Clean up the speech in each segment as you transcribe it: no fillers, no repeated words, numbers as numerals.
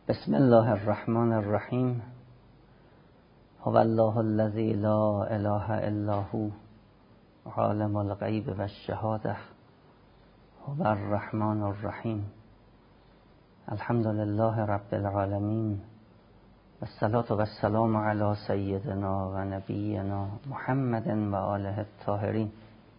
بسم الله الرحمن الرحیم. هو الله الذی لا اله الا هو عالم الغیب و الشهاده هو الرحمن الرحیم. الحمد لله رب العالمین و الصلاة و السلام علی سیدنا و نبینا محمد و آله الطاهرین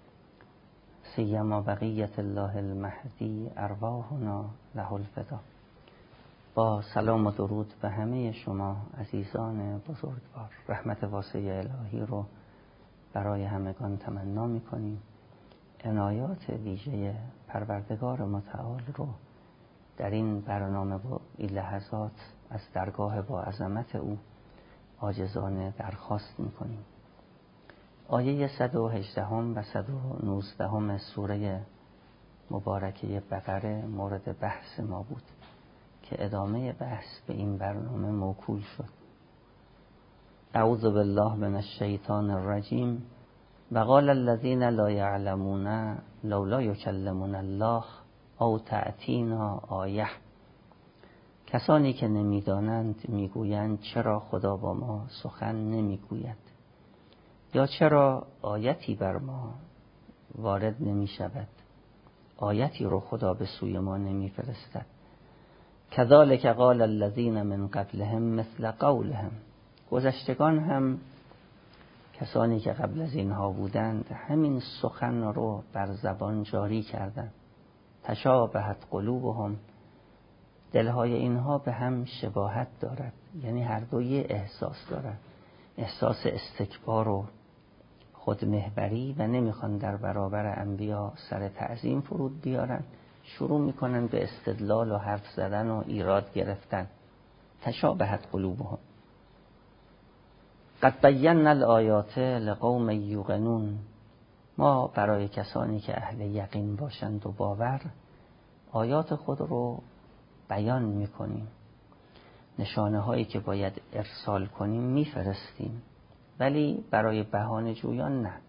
سیما بقیت الله المهدی ارواحنا له الفدا. با سلام و درود به همه شما عزیزان بزرگوار، رحمت واسع الهی رو برای همگان تمنا می‌کنیم. عنایات ویژه پروردگار متعال رو در این برنامه و این لحظات از درگاه با عظمت او عاجزانه درخواست می‌کنیم. آیه 118 و 119 سوره مبارکه بقره مورد بحث ما بود که ادامه بحث به این برنامه موکول شد. اعوذ بالله من الشیطان الرجیم. و قال الذین لا یعلمون لولا یکلمنا الله او تأتینا آیه. کسانی که نمیدانند میگویند چرا خدا با ما سخن نمیگوید یا چرا آیتی بر ما وارد نمی شود، آیتی رو خدا به سوی ما نمی فرستد. کذالک قال الذین من قبلهم مثل قولهم. گذشتگان هم، کسانی که قبل از اینها بودند، همین سخن رو بر زبان جاری کردند. تشابهت قلوبهم. دلهای اینها به هم شباهت دارد، یعنی هر دوی احساس دارد، احساس استکبار و خودمحوری و نمیخوان در برابر انبیا سر تعظیم فرود بیارن، شروع میکنن به استدلال و حرف زدن و ایراد گرفتن. تشابهت قلوبهم. قد بینا الآیات لقوم یوقنون. ما برای کسانی که اهل یقین باشند و باور آیات خود رو بیان میکنیم. نشانه هایی که باید ارسال کنیم میفرستیم، ولی برای بهانه جویان نه.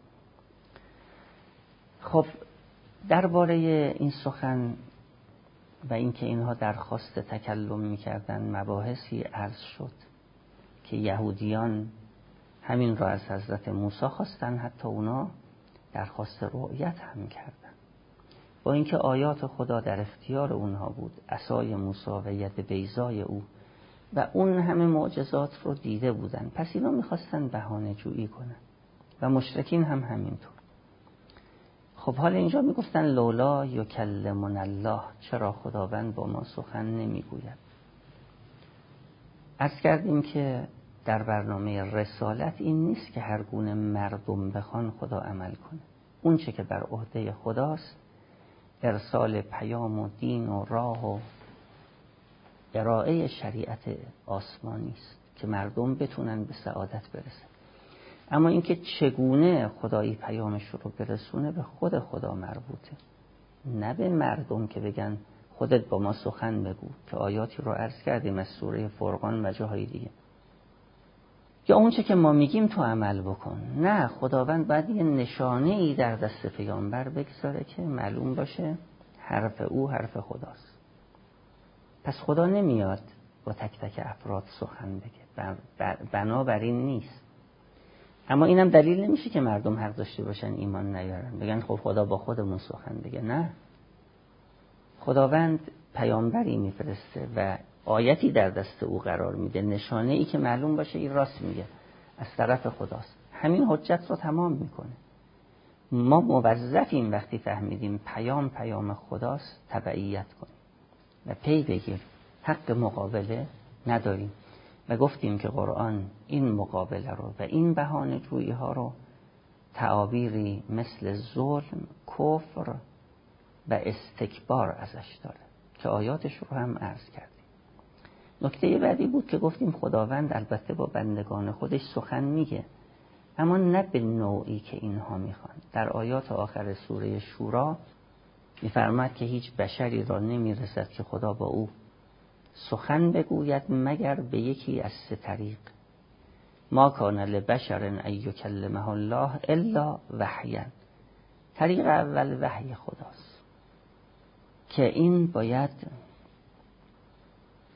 خب درباره این سخن و اینکه اینها درخواست تکلم میکردن مباحثی عرض شد که یهودیان همین را از حضرت موسی خواستن، حتی اونا درخواست رؤیت هم کردن، با اینکه آیات خدا در اختیار اونها بود، عصای موسی و ید بیضای او و اون همه معجزات رو دیده بودن. پس اینا میخواستن بهانه جویی کنن و مشرکین هم همینطور. خب حالا اینجا میگفتن لولا یکلمنا الله، چرا خداوند با ما سخن نمیگوید. عرض کردیم که در برنامه رسالت این نیست که هر گونه مردم بخوان خدا عمل کنه. اون چه که بر عهده خداست ارسال پیام و دین و راه و ارائه شریعت آسمانی است که مردم بتونن به سعادت برسن. اما اینکه چگونه خدایی پیامش رو برسونه به خود خدا مربوطه، نه به مردم که بگن خودت با ما سخن بگو، که آیاتی رو عرض کردیم از سوره فرقان و جاهای دیگه. یا اون چه که ما میگیم تو عمل بکن. نه، خداوند باید یه نشانه ای در دست پیامبر بگذاره که معلوم باشه حرف او حرف خداست. پس خدا نمیاد با تک تک افراد سخن بگه، بنابراین نیست. اما اینم دلیل نمیشه که مردم حق داشته باشن ایمان نیارن، بگن خب خدا با خودمون سخن بگه. نه، خداوند پیامبری میفرسته و آیتی در دست او قرار میده، نشانه ای که معلوم باشه این راست میگه، از طرف خداست. همین حجت رو تمام میکنه. ما موظفیم وقتی فهمیدیم پیام خداست تبعیت کنیم و پی بگیر، حق مقابله نداریم. و گفتیم که قرآن این مقابله رو و این بهانه جویی ها رو تعابیری مثل ظلم، کفر و استکبار ازش داره که آیاتش رو هم عرض کردیم. نکته بعدی بود که گفتیم خداوند البته با بندگان خودش سخن میگه، اما نه به نوعی که اینها میخوان. در آیات آخر سوره شورا میفرماد که هیچ بشری را نمیرسد که خدا با او سخن بگوید مگر به یکی از سه طریق. ما کان لبشر ان یکلمه الله الا وحیا. طریق اول وحی خداست که این باید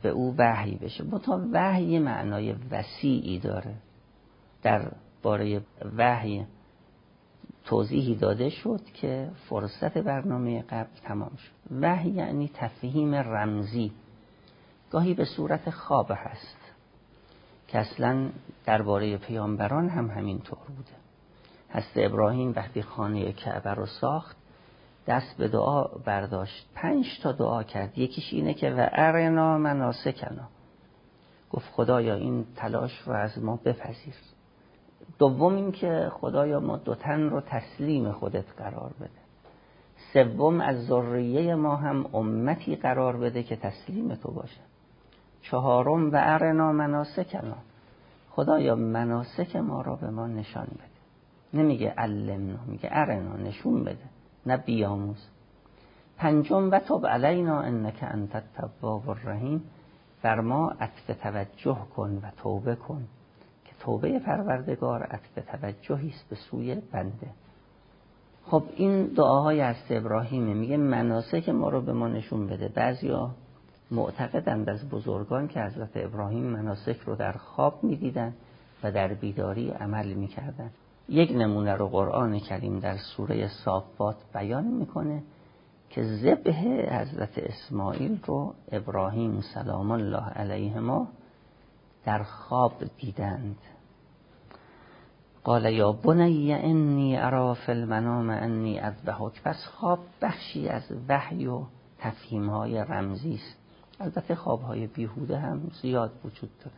به او وحی بشه. منتها وحی معنای وسیعی داره. در باره وحی توضیحی داده شد که فرصت برنامه قبل تمام شد. وحی یعنی تفهیم رمزی، گاهی به صورت خواب هست که اصلا درباره پیامبران هم همینطور بوده. حضرت ابراهیم وقتی خانه کعبه رو ساخت دست به دعا برداشت، 5 تا دعا کرد. یکیش اینه که و ارنا مناسکنا، گفت خدایا این تلاش رو از ما بپذیر. دوم این که خدایا ما 2 تن رو تسلیم خودت قرار بده. سوم از ذریه ما هم امتی قرار بده که تسلیم تو باشه. 4 و ارنا مناسکنا، خدایا مناسک ما رو به ما نشان بده. نمیگه علمنا، میگه ارنا، نشون بده، نه بیاموز. 5 و تب علینا انک انت التواب الرحیم، بر ما عطف توجه کن و توبه کن، که توبه پروردگار عطف توجهی است به سوی بنده. خب این دعاهای از ابراهیم میگه مناسک ما رو به ما نشون بده. بعضیا معتقدند از بزرگان که حضرت ابراهیم مناسک رو در خواب میدیدن و در بیداری عمل میکردن. یک نمونه رو قرآن کریم در سوره صافات بیان میکنه که ذبح حضرت اسماعیل رو ابراهیم سلام الله علیهما در خواب دیدند. قال یا بنی انی ارا فی المنام انی اذبحک. پس خواب بخشی از وحی و تفهیم‌های رمزی است. البته خواب‌های بیهوده هم زیاد وجود داره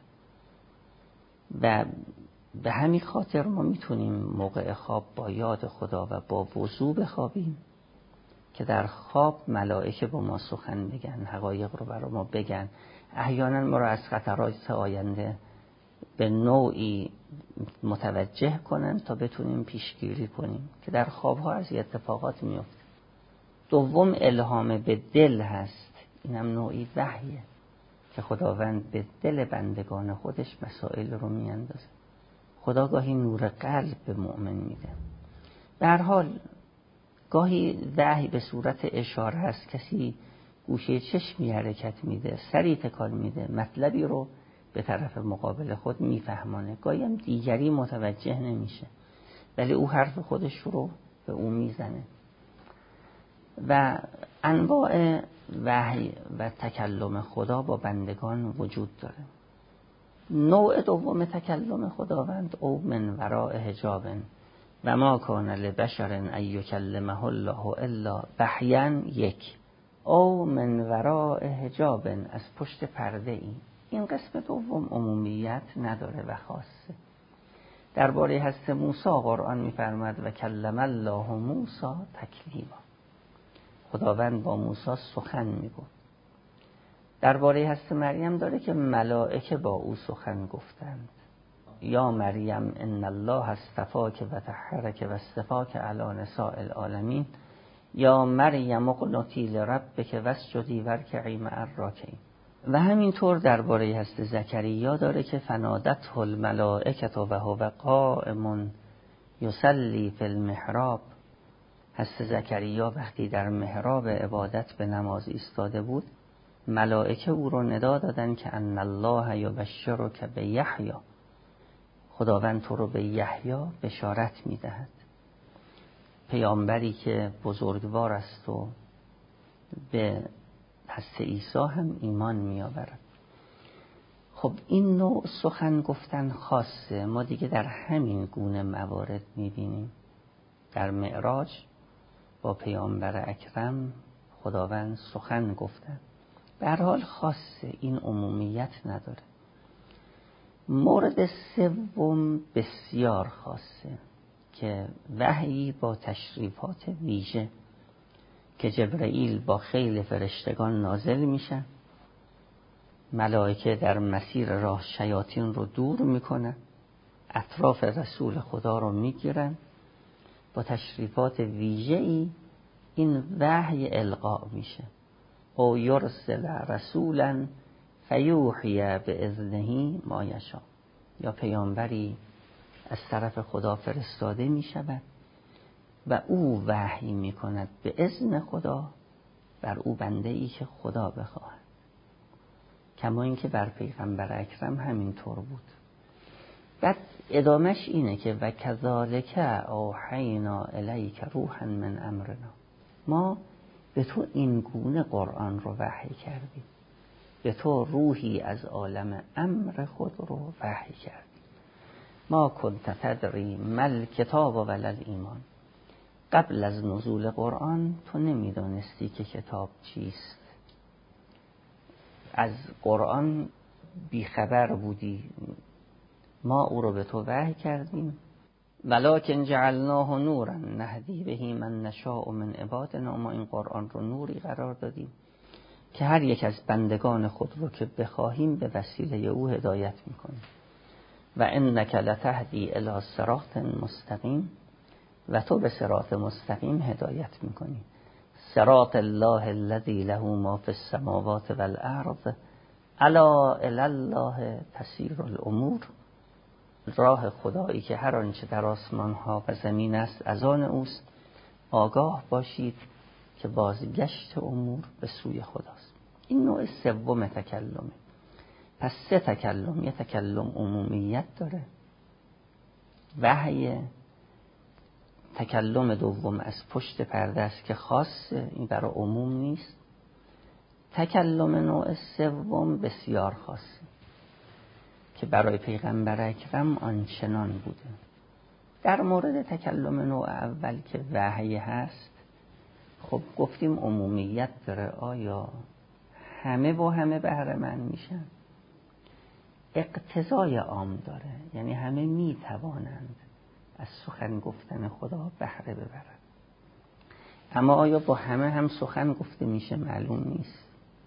و به همین خاطر ما میتونیم موقع خواب با یاد خدا و با وضو بخوابیم که در خواب ملائکه با ما سخن بگن، حقایق رو برای ما بگن، احیانا ما رو از خطرات آینده به نوعی متوجه کنن تا بتونیم پیشگیری کنیم که در خوابها از اتفاقات میفته. دوم الهام به دل هست، اینم نوعی وحیه که خداوند به دل بندگان خودش مسائل رو میاندازه. خدا گاهی نور قلب به مؤمن میده. به هر حال گاهی وحی به صورت اشاره هست، کسی گوشه چشمی حرکت میده، سری تکان میده، مطلبی رو به طرف مقابل خود میفهمانه. گاهی هم دیگری متوجه نمیشه ولی او حرف خودش رو به او میزنه. و انواع وحی و تکلم خدا با بندگان وجود داره. نوع دوم تکلم خداوند او من وراء حجاب و ما کان لبشر ان یکلمه الله الا وحیا، 1 او من وراء حجاب، از پشت پرده ای. این قسم دوم عمومیت نداره و خاصه. درباره حضرت موسی قرآن می‌فرماید و کلم الله موسی تکلیما، خداوند با موسی سخن میگفت. درباره حضرت مریم داره که ملائکه با او سخن گفتند. یا مریم ان الله اصطفاک و طهرک و اصطفاک علی نساء العالمین یا مریم اقنتی لربک واسجدی وارکعی مع الراکعین. و همینطور درباره حضرت زکریا داره که فنادته الملائکه و هو قائم یصلی فی المحراب. حضرت زکریا وقتی در محراب عبادت به نماز ایستاده بود، ملائکه او رو ندا دادن که ان الله یبشرک بیحیی، خداوند تو رو به یحیی بشارت میدهد، پیامبری که بزرگوار است و به حضرت عیسی هم ایمان میآورد. خب این نوع سخن گفتن خاصه ما دیگه در همین گونه موارد میبینیم. در معراج با پیامبر اکرم خداوند سخن گفتن. به هر حال خاصه، این عمومیت نداره. مورد سوم بسیار خاصه که وحی با تشریفات ویژه که جبرئیل با خیل فرشتگان نازل میشن، ملائکه در مسیر راه شیاطین رو دور میکنن، اطراف رسول خدا رو میگیرن، با تشریفات ویژه‌ای این وحی القا میشه. او یرسل رسولا فیوحی باذنه ما یشاء، یا پیامبری از طرف خدا فرستاده می شود و او وحی می کند به اذن خدا بر او بنده ای که خدا بخواهد. کما اینکه بر پیغمبر اکرم همینطور بود. بعد ادامش اینه که و کذالک اوحینا الیک روحا من امرنا، ما به تو این گونه قرآن رو وحی کردیم، به تو روحی از عالم امر خود رو وحی کردیم. ما کنت تدری مل کتاب ولل ایمان، قبل از نزول قرآن تو نمیدانستی که کتاب چیست، از قرآن بیخبر بودی، ما او رو به تو وحی کردیم. ولکن جعلناه نورا نهدی به من نشاء من عبادنا، ما این قرآن رو نوری قرار دادیم که هر یک از بندگان خود رو که بخواهیم به وسیله او هدایت میکنیم. و انک لتهدی الی صراط مستقیم، و تو به صراط مستقیم هدایت میکنی. صراط الله الذی له ما فی السماوات والارض الا الی الله تسیر الامور، راه خدایی که هر آنچه در آسمان ها و زمین است از آن اوست، آگاه باشید که بازگشت امور به سوی خداست. این نوع سوم تکلمه. پس سه تکلم، یه تکلم عمومیت داره، وحی. تکلم دوم از پشت پرده است که خاصه، این برای عموم نیست. تکلم نوع سوم بسیار خاصه که برای پیغمبر اکرم آنچنان بوده. در مورد تکلم نوع اول که وحی هست، خب گفتیم عمومیت داره. آیا همه با همه بهره مند میشن؟ اقتضای عام داره، یعنی همه میتوانند از سخن گفتن خدا بهره ببرند. اما آیا با همه هم سخن گفته میشه؟ معلوم نیست.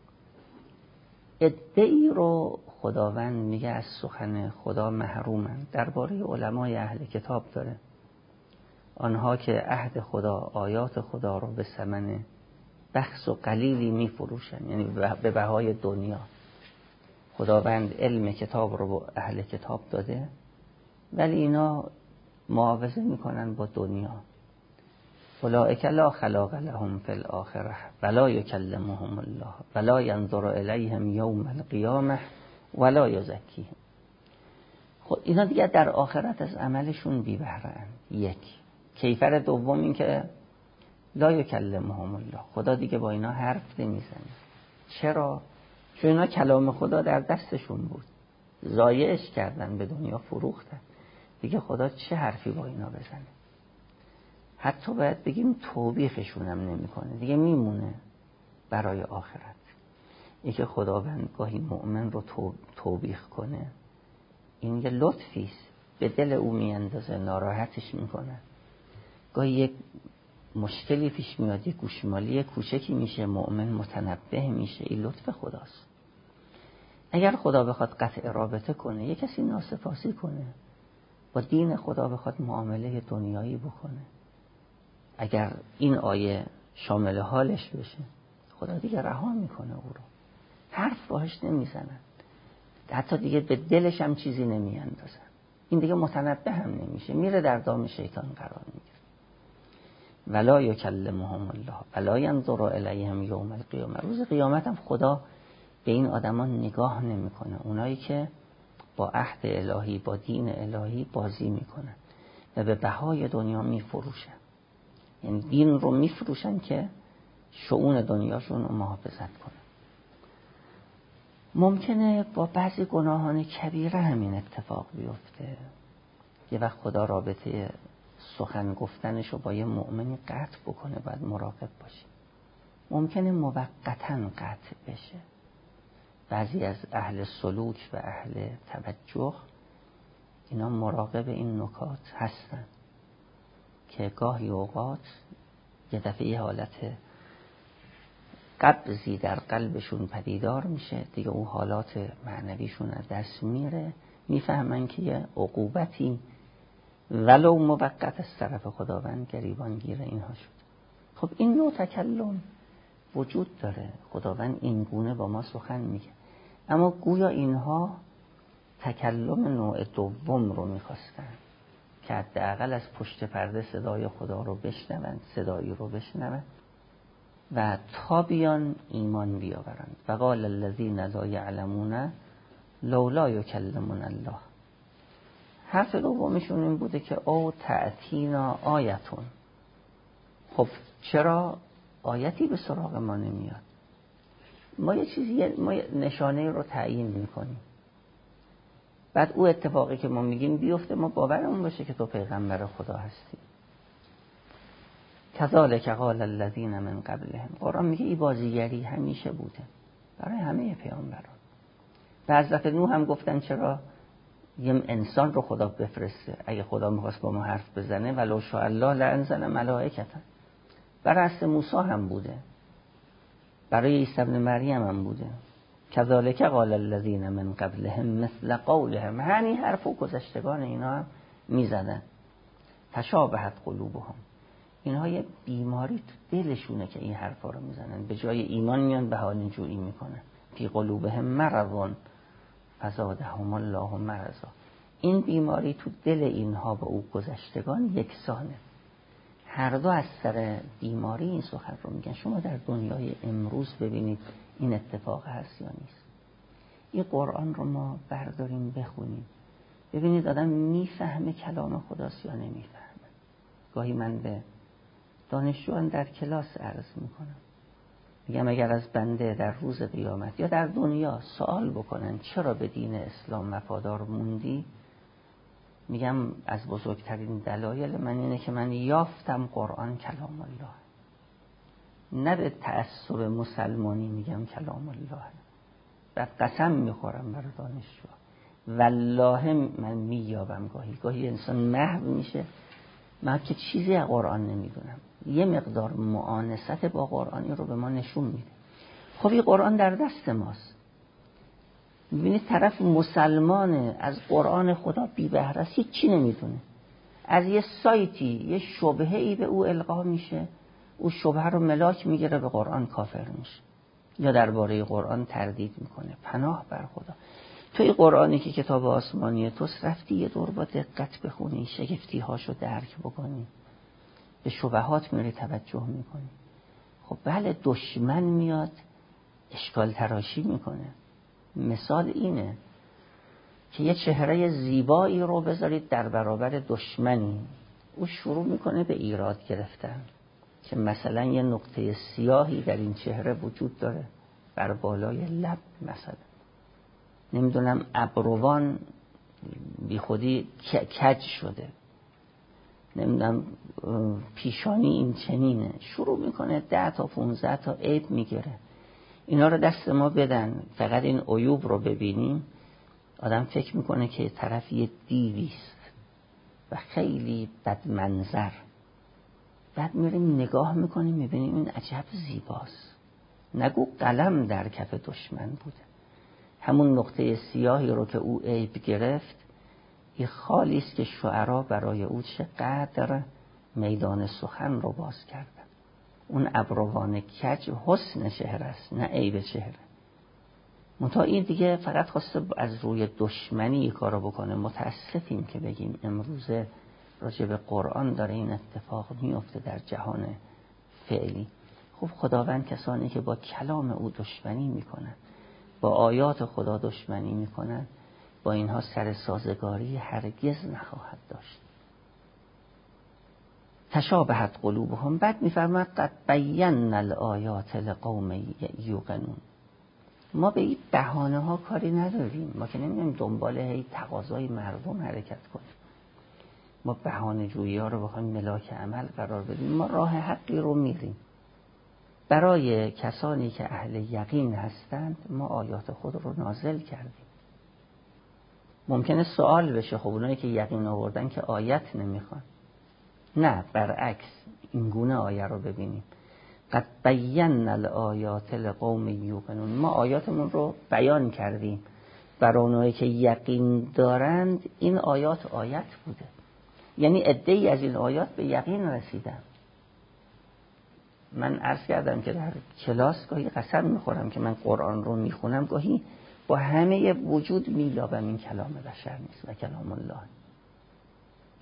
عده‌ای رو خداوند میگه از سخن خدا محرومند. درباره علمای اهل کتاب داره، آنها که عهد خدا، آیات خدا رو به ثمن بخس و قلیلی میفروشن، یعنی به بهای دنیا. خداوند علم کتاب رو به اهل کتاب داده، ولی اینا معاوضه میکنن با دنیا. اولئک لا خلاق لهم فی الاخره ولا یکلمهم الله ولا ینظر الیهم یوم القیامه ولا یزکیهم. خب اینا دیگه در آخرت از عملشون بی بهره اند. یک. کیفر دوم این که لا یکلمهم الله، خدا دیگه با اینا حرف نمیزنه. چرا؟ چون اینا کلام خدا در دستشون بود، ضایعش کردن، به دنیا فروختن. دیگه خدا چه حرفی با اینا بزنه؟ حتی باید بگیم توبیخشون هم نمی کنه، دیگه میمونه برای آخرت. این که خداوند گاهی مؤمن رو توبیخ کنه، این یه لطفیست، به دل او میاندازه، ناراحتش میکنه. گاهی یک مشکلی پیش میاد، یک گوشمالی کوچکی میشه، مؤمن متنبه میشه، این لطف خداست. اگر خدا بخواد قطع رابطه کنه، یک کسی ناسپاسی کنه، با دین خدا بخواد معامله دنیایی بکنه، اگر این آیه شامل حالش بشه، خدا دیگه رها میکنه او رو، حرف باهاش نمیزنن، حتی دیگه به دلش هم چیزی نمیاندازن. این دیگه متنبه هم نمیشه، میره در دام شیطان قرار میگیره. ولا یکلمهم الله ولا ینظر الیهم یوم القیامه، روز قیامت هم خدا به این آدمان نگاه نمیکنه، اونایی که با عهد الهی، با دین الهی بازی میکنن و به بهای دنیا میفروشن. یعنی دین رو میفروشن که شؤون دنیاشون رو محافظت کنن. ممکنه با بعضی گناهان کبیره همین اتفاق بیفته. یه وقت خدا رابطه سخن گفتنش رو با یه مؤمنی قطع بکنه، باید مراقب باشی. ممکنه موقتاً قطع بشه. بعضی از اهل سلوک و اهل توجه اینا مراقب این نکات هستن که گاهی اوقات یه دفعه یه حالت قبضی در قلبشون پدیدار میشه، دیگه اون حالات معنویشون از دست میره، میفهمن که یه عقوبتی ولو موقت از طرف خداوند گریبانگیر اینها شد. خب این نوع تکلم وجود داره، خداوند این گونه با ما سخن میگه، اما گویا اینها تکلم نوع دوم رو میخواستن که حداقل از پشت پرده صدای خدا رو بشنون، صدایی رو بشنون. و تا بیان ایمان بیاورند. و قال الذین لا یعلمون لولا یکلمون الله. حرف دومشون این بوده که او تأتینا آیتون. خب چرا آیتی به سراغ ما نمیاد؟ ما یه چیزی، ما نشانه رو تعیین میکنیم، بعد او اتفاقی که ما میگیم بیفته، ما باورمون باشه که تو پیغمبر خدا هستی. کذالک قال الذین من قبلهم. قرآن میگه این بازیگری همیشه بوده برای همه پیامبران. به حضرت نوح هم گفتن چرا یه انسان رو خدا بفرسته، اگه خدا میخواست با ما حرف بزنه ولو شاء الله لانزل ملائکة. برای حضرت موسی هم بوده، برای عیسی ابن مریم هم بوده. کذالک قال الذین من قبلهم مثل قولهم. همین حرفو گذشتگان اینا هم میزدن. تشابهت قلوبهم. اینها یه بیماری تو دلشونه که این حرفا رو میزنن، به جای ایمان میان بهانه جویی میکنن. فی قلوبهم مرض فزادهم الله مرضا. این بیماری تو دل اینها با او گذشتگان یکسانه. هر دو از سر بیماری این سخن رو میگن. شما در دنیای امروز ببینید این اتفاق هست یا نیست. این قرآن رو ما برداریم بخونیم، ببینید آدم میفهمه کلام خداست یا نمیفهمه. گاهی من به دانشجویان در کلاس عرض میکنم، میگم اگر از بنده در روز قیامت یا در دنیا سوال بکنن چرا به دین اسلام وفادار موندی، میگم از بزرگترین دلایل من اینه که من یافتم قرآن کلام الله. نه به تعصب مسلمانی میگم کلام الله. بعد قسم میخورم برای دانشجو، والله من مییابم گاهی انسان محو میشه، من که چیزی از قرآن نمیدونم، یه مقدار معانست با قرآنی رو به ما نشون میده. خب این قرآن در دست ماست. میبینید طرف مسلمانه، از قرآن خدا بی بهره است، هیچی نمیدونه، از یه سایتی یه شبهه‌ای به او القا میشه، او شبهه رو ملاک میگیره به قرآن کافر میشه یا درباره قرآن تردید میکنه. پناه بر خدا. تو این قرآنی که کتاب آسمانی توست، رفتی یه دور با دقت بخونی، شگفتی هاشو درک بکنی، به شبهات میری توجه میکنی. خب بله دشمن میاد اشکال تراشی میکنه. مثال اینه که یه چهره زیبایی رو بذارید در برابر دشمنی، او شروع میکنه به ایراد گرفتن که مثلا یه نقطه سیاهی در این چهره وجود داره بر بالای لب، مثلا نمیدونم ابروان بی خودی کج شده، نمیدونم پیشانی این چنینه، شروع میکنه 10 تا 15 تا عیب میگیره. اینا رو دست ما بدن، فقط این عیوب رو ببینیم، آدم فکر میکنه که طرف یه دیویست و خیلی بد منظر. بعد میریم نگاه میکنیم میبینیم این عجب زیباست، نگو قلم در کف دشمن بوده. همون نقطه سیاهی رو که او عیب گرفت، این خالی است که شعرا برای او چقدر میدان سخن رو باز کردن. اون ابروان کج حسن چهره است، نه عیب چهره. منتها این دیگه فقط خواسته از روی دشمنی کارو بکنه. متاسفیم که بگیم امروزه راجع به قرآن داره این اتفاق میفته در جهان فعلی. خب خداوند کسانی که با کلام او دشمنی میکنن، با آیات خدا دشمنی میکنن، با اینها سر سازگاری هرگز نخواهد داشت. تشابهت قلوبهم. بعد میفرماد قد بینا الآیات لقوم یوقنون. ما به این بهانه ها کاری نداریم، ما که نمیدونیم دنبال هی تقاضای مردم حرکت کنیم، ما بهانه جویی ها رو بخوایم ملاک عمل قرار بدیم. ما راه حقی رو میریم. برای کسانی که اهل یقین هستند ما آیات خود رو نازل کردیم. ممکنه سوال بشه خب اونایی که یقین آوردن که آیت نمیخوان. نه، برعکس، این گونه آیه رو ببینیم. قد بینا الآیات لقوم یوقنون. ما آیاتمون رو بیان کردیم برای اونایی که یقین دارند. این آیات بوده، یعنی عده‌ای از این آیات به یقین رسیدن. من عرض کردم که در کلاس گاهی قسم میخورم که من قرآن رو میخونم، گاهی با همه وجود میلابم این کلام بشر نیست و کلام الله.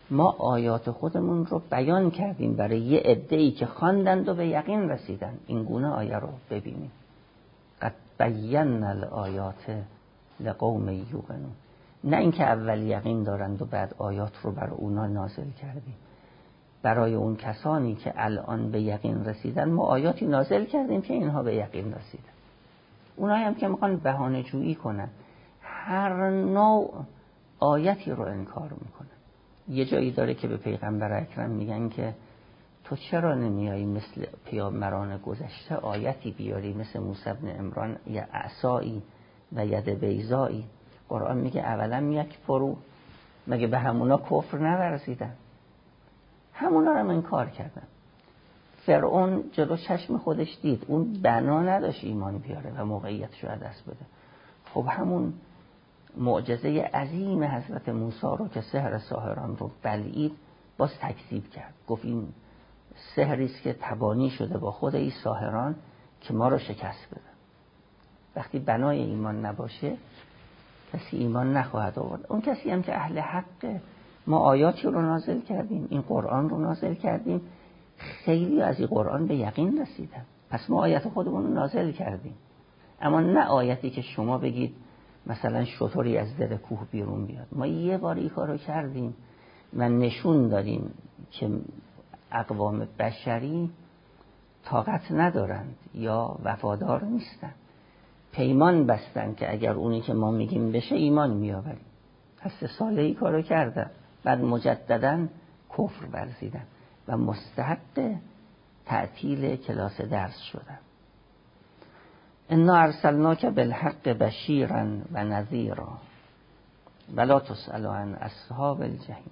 ما آیات خودمون رو بیان کردیم برای یه عده‌ای که خواندند و به یقین رسیدن. این گونه آیه رو ببینیم. قد بینا الآیات لقوم یوقنون. نه اینکه اول یقین دارند و بعد آیات رو برای اونا نازل کردیم. برای اون کسانی که الان به یقین رسیدن ما آیاتی نازل کردیم که اینها به یقین رسیدن. اونایی هم که میخوان بهانه جویی کنن، هر نوع آیتی رو انکار میکنن. یه جایی داره که به پیغمبر اکرم میگن که تو چرا نمیایی مثل پیامبران گذشته آیتی بیاری مثل موسی بن عمران یا عصایی و ید بیضایی؟ قرآن میگه اولا یک فرو، مگه به همونا کفر نورزیدن؟ همونا رو انکار کردن. فرعون جلو چشم خودش دید اون بنا نداشت ایمان بیاره و موقعیتش رو دست بده. خب همون معجزه عظیم حضرت موسی رو که سحر ساحران رو بلعید باز تکذیب کرد. گفت این سحری است که تبانی شده با خود این ساحران که ما رو شکست بده. وقتی بنای ایمان نباشه کسی ایمان نخواهد آورد. اون کسی هم که اهل حق، ما آیاتی رو نازل کردیم، این قرآن رو نازل کردیم، خیلی از این قرآن به یقین رسیدن. پس ما آیات خودمون رو نازل کردیم، اما نه آیتی که شما بگید مثلا شطوری از دل کوه بیرون بیاد. ما یه بار این کارو کردیم و نشون دادیم که اقوام بشری طاقت ندارند یا وفادار نیستند. پیمان بستن که اگر اونی که ما میگیم بشه ایمان میآوریم. پس 3 ساله ای کارو کردن، بعد مجددا کفر ورزیدن و مستحق تعطیل کلاس درس شدن. انا ارسلناک بالحق بشیرا و نذیرا ولا تسأل عن اصحاب الجحیم.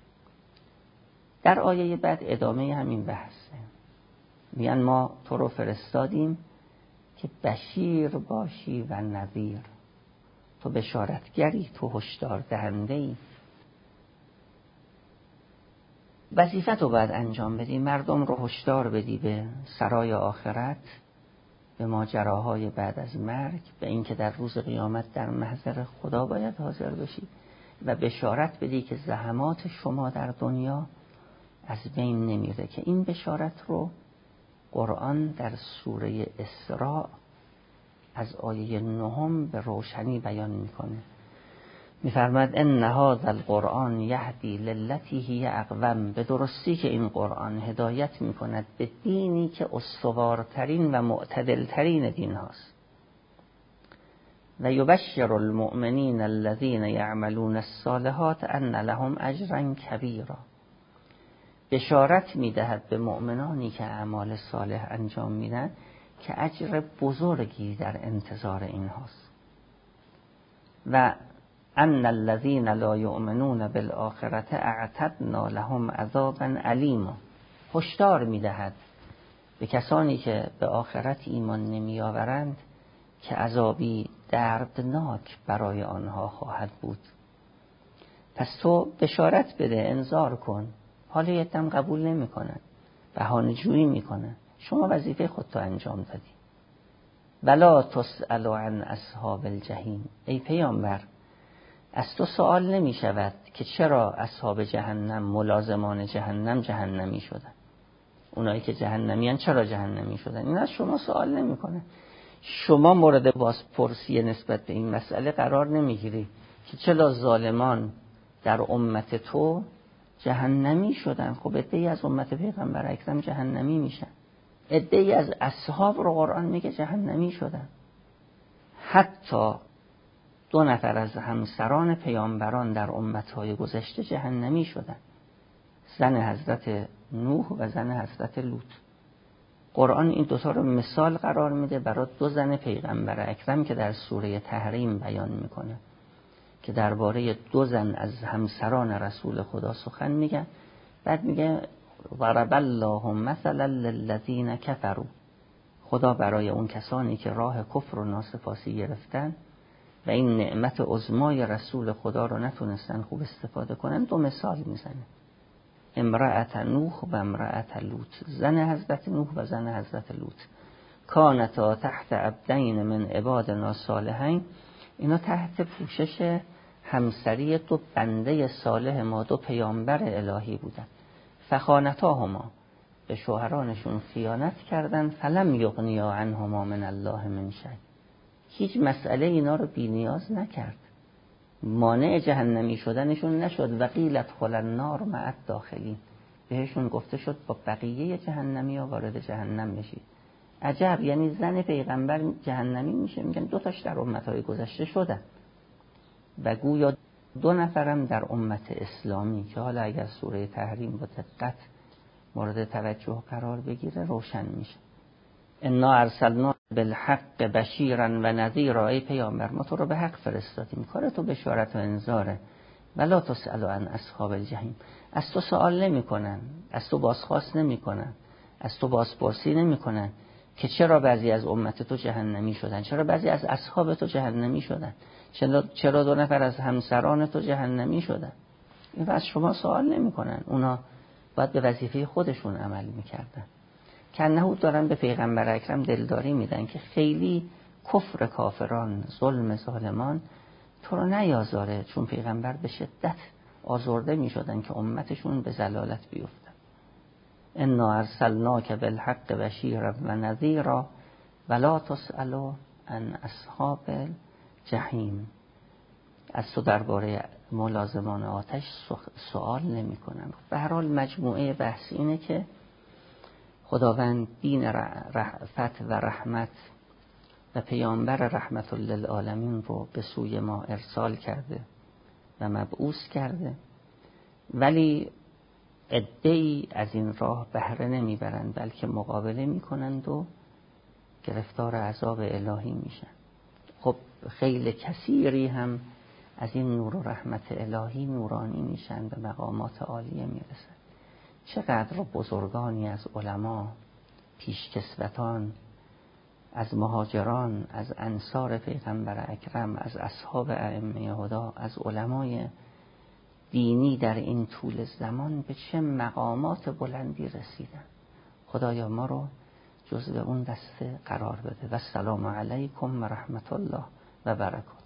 در آیه بعد ادامه همین بحثه. میگن ما تو رو فرستادیم که بشیر باشی و نذیر. تو بشارتگری، تو هشدار دهنده‌ای. وظیفت رو باید انجام بدی، مردم رو هشدار بدی به سرای آخرت، به ماجراهای بعد از مرگ، به اینکه در روز قیامت در محضر خدا باید حاضر بشی و بشارت بدی که زحمات شما در دنیا از بین نمیره. که این بشارت رو قرآن در سوره اسراء از آیه 9 به روشنی بیان میکنه. میفرماد ان هذا القرآن یهدی للتی هی اقوم. به درستی که این قرآن هدایت میکند به دینی که استوارترین و معتدلترین دین هاست. و یبشر المؤمنین الذین یعملون الصالحات ان لهم اجرا کبیرا. بشارت میدهد به مؤمنانی که اعمال صالح انجام میدن که اجر بزرگی در انتظار این هاست. و ان الذین لا یؤمنون بالآخرة اعتدنا لهم عذابا علیما. هشدار میدهد به کسانی که به آخرت ایمان نمی آورند که عذابی دردناک برای آنها خواهد بود. پس تو بشارت بده، انذار کن. حالا یکم قبول نمی کنن، بهانه جویی می کنن. شما وظیفه خودتو انجام دادی. ولا تسأل عن اصحاب الجحیم. ای پیامبر، از تو سوال نمی شود که چرا اصحاب جهنم، ملازمان جهنم، جهنمی شدن. اونایی که جهنمیان چرا جهنمی شدن؟ این از شما سوال نمی کنه. شما مورد بازپرسی نسبت به این مسئله قرار نمی گیری که چرا ظالمان در امت تو جهنمی شدن. خب عده‌ای از امت پیغمبر اکرم جهنمی میشن. عده‌ای از اصحاب رو قرآن میگه جهنمی شدن. حتی 2 نفر از همسران پیامبران در امتهای گذشته جهنمی شدن. زن حضرت نوح و زن حضرت لوط. قرآن این 2 تا رو مثال قرار میده برای 2 زن پیغمبر اکرم که در سوره تحریم بیان میکنه که درباره 2 زن از همسران رسول خدا سخن میگن. بعد میگه ضرب الله مثلا للذین کفروا. خدا برای اون کسانی که راه کفر و ناسپاسی گرفتن و این نعمت عظمای رسول خدا رو نتونستن خوب استفاده کنن 2 مثال میزنه. امرأت نوح و امرأت لوط. زن حضرت نوح و زن حضرت لوط کانتا تحت عبدین من عبادنا صالحین. اینا تحت پوشش همسری دو بنده صالح ما، دو پیامبر الهی بودن. فخانتاهما، به شوهرانشون خیانت کردن. فلم یغنیا عنهما من الله من شیء، هیچ مسئله اینا رو بی نیاز نکرد، مانع جهنمی شدنشون نشد. و قیل ادخلوا النار مع الداخلین، بهشون گفته شد با بقیه جهنمی ها وارد جهنم بشید. عجب، یعنی زن پیغمبر جهنمی میشه؟ میگن دو تاش در امتهای گذشته شدن و گویا 2 نفرم در امت اسلامی که حالا اگر سوره تحریم با دقت مورد توجه قرار بگیره روشن میشه. انا ارسلنا بالحق بشیرا و نذیرا، ای پیامبر ما تو رو به حق فرستادیم، کار تو بشارت و انذاره. ولا تسأل عن اصحاب الجحیم، از تو سوال نمیکنن، از تو بازخواست نمیکنن، از تو بازپرسی نمیکنن که چرا بعضی از امت تو جهنمی شدن، چرا بعضی از اصحاب تو جهنمی شدن، چرا 2 نفر از همسران تو جهنمی شدن. این از شما سوال نمیکنن، اونا باید به وظیفه خودشون عمل میکردن. کنهو دارن به پیغمبر اکرم دلداری میدن که خیلی کفر کافران، ظلم ظالمان تو رو نیازاره، چون پیغمبر به شدت آزرده میشدن که امتشون به ضلالت بیفتن. انا ارسلناک بالحق بشیرا و نذیرا ولا تسأل عن اصحاب الجحیم، از تو درباره ملازمان آتش سوال نمی کنن. به هر حال مجموعه بحث اینه که خداوند دین رأفت و رحمت و پیامبر رحمت للعالمین رو به سوی ما ارسال کرده و مبعوث کرده، ولی عده‌ای از این راه بهره نمیبرند، بلکه مقابله میکنند و گرفتار عذاب الهی میشن. خب خیلی کثیری هم از این نور و رحمت الهی نورانی میشن، به مقامات عالیه میرسن. چقدر بزرگانی از علما، پیشکسوتان، از مهاجران، از انصار پیغمبر اکرم، از اصحاب ائمه هدا، از علمای دینی در این طول زمان به چه مقامات بلندی رسیدن. خدایا ما رو جزو اون دسته قرار بده. و السلام علیکم و رحمت الله و برکاته.